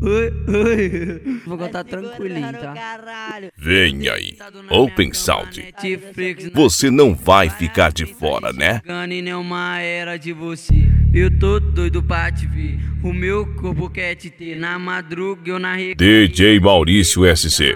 Oi. Vou contar tranquilinho, tá? Vem aí, Open Sound. Você não vai ficar de fora, né? Nenhuma era de você. Eu tô doido pra te ver. O meu corpo quer te ter. Na madruga eu na DJ Maurício SC.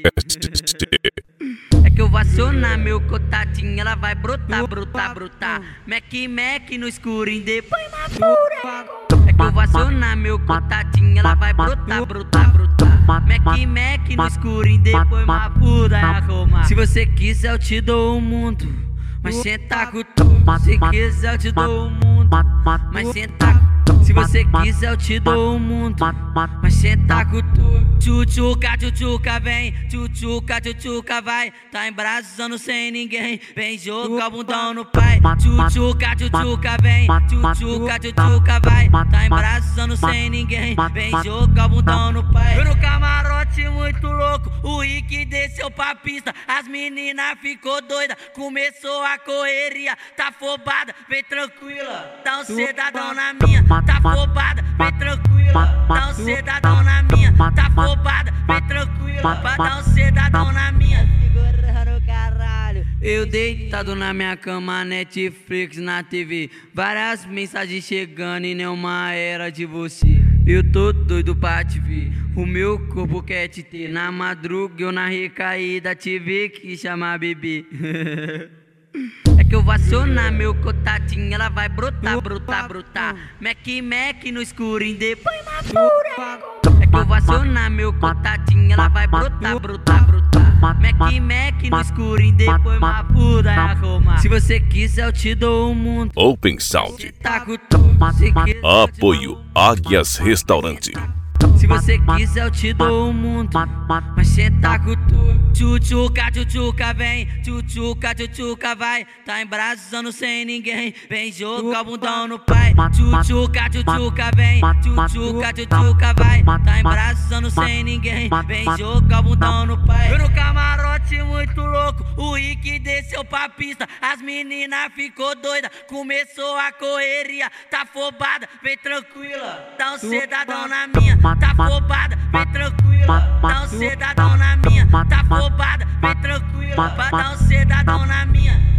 É que eu vou acionar meu contatinho, ela vai brotar, brotar, brotar. Mac no escurinho, depois na pura. É que eu vou acionar meu contatinho, ela vai brotar, brotar, brotar. Mac no escurinho, depois na pura. Se você quiser eu te dou o mundo, mas senta com tudo. Se quiser eu te dou o mundo, mas senta com. Se você quiser eu te dou o mundo, mas senta com tudo. Tchutchuca, vem. Tchutchuca, vai. Tá embraçando sem ninguém. Vem jogar o bundão no pai. Tchutchuca, vem. Tchutchuca, vai. Tá embraçando sem ninguém. Vem jogar o bundão no pai. Eu no camarote muito louco. O Rick desceu pra pista. As meninas ficou doida. Começou a correria. Tá afobada, vem tranquila. Dá um cedadão na minha. Tá afobada, vem tranquila. Dá um cedadão na minha. Tá afobada, vem tranquila. Vai dar um cedadão na minha. Segurando caralho. Eu deitado na minha cama, Netflix na TV. Várias mensagens chegando e nenhuma era de você. Eu tô doido pra te ver. O meu corpo quer te ter. Na madruga eu na recaída tive que chamar bebê. É que eu vou acionar meu contatinho, ela vai brotar, brotar, brotar. Mac no escurinho, depois na pura. É que eu vou acionar meu contatinho, ela vai brotar, brotar, brotar. Mac no escurinho, depois na pura. Se você quiser eu te dou o mundo. Open Sound. Tá com tudo. Apoio Águias Restaurante. Se você quiser eu te dou o mundo, mas senta com tudo. Tchutchuca, vem. Tchutchuca, vai. Tá embraçando sem ninguém. Vem jogar o bundão no pai. Tchutchuca, vem. Tchutchuca, vai. Tá embraçando sem ninguém. Vem jogar o bundão no pai. Eu no camarote muito louco. O Rick desceu pra pista. As meninas ficou doida. Começou a correria. Tá afobada, vem tranquila. Dá um cedadão na minha. Tá afobada, vem tranquila. Dá um cedadão na minha. Tá afobada, vem tranquila. Vai dar um cedadão na minha.